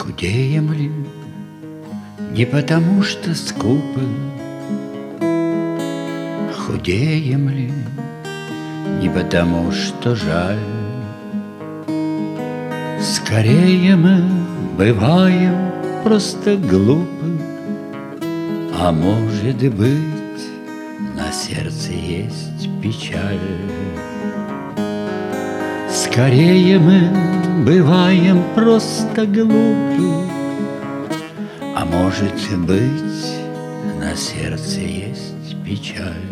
Худеем ли не потому, что скупы? Худеем ли не потому, что жаль? Скорее мы бываем просто глупы, а может быть, на сердце есть печаль. Скорее мы бываем просто глупы, а может быть, на сердце есть печаль.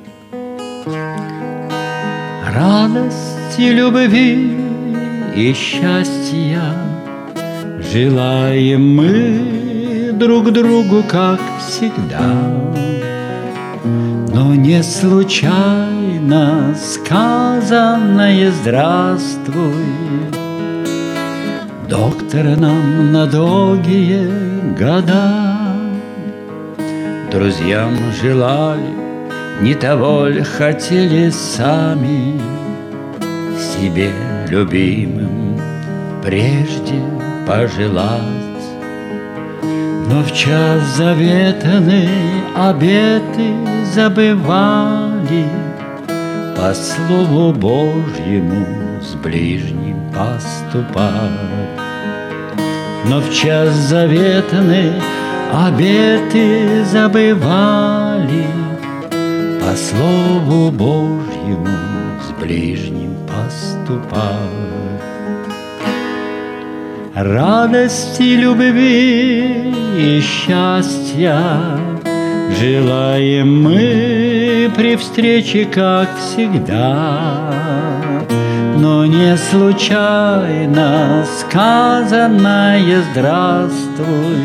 Радости, любви и счастья желаем мы друг другу, как всегда. Но не случайно сказанное «здравствуй» доктор нам на долгие года. Друзьям желали, не того ли хотели сами, себе любимым прежде пожелать. Но в час заветный обеты забывали, по слову Божьему с ближним поступать. Но в час заветный обеты забывали, по слову Божьему с ближним поступать. Радости, любви и счастья желаем мы при встрече, как всегда. Но не случайно сказанное «здравствуй»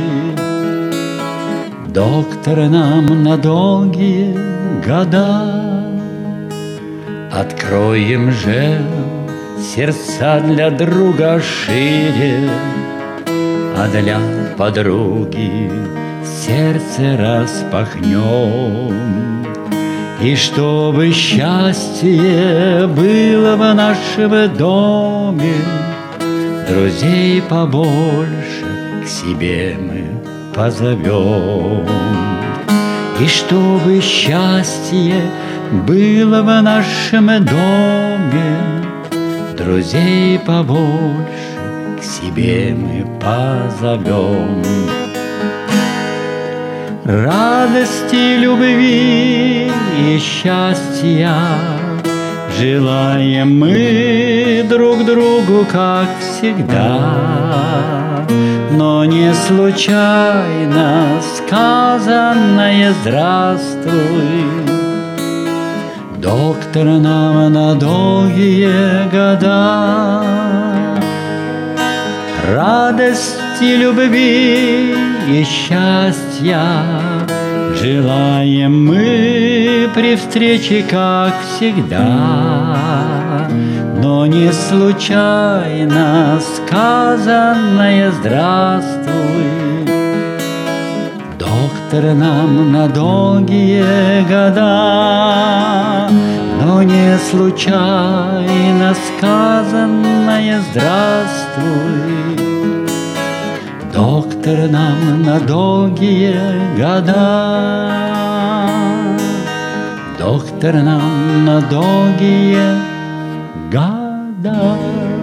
доктор нам на долгие года. Откроем же сердца для друга шире, а для подруги сердце распахнем. И чтобы счастье было в нашем доме, друзей побольше к себе мы позовем. И чтобы счастье было в нашем доме, друзей побольше к себе мы позовем. Радости, любви и счастья желаем мы друг другу, как всегда. Но не случайно сказанное «здравствуй» доктор нам на долгие года. Радости, любви и счастья желаем мы при встрече, как всегда. Но не случайно сказанное «здравствуй» доктор нам на долгие года. Но не случайно сказанное «здравствуй» доктор нам на долгие года. Доктор нам на долгие года.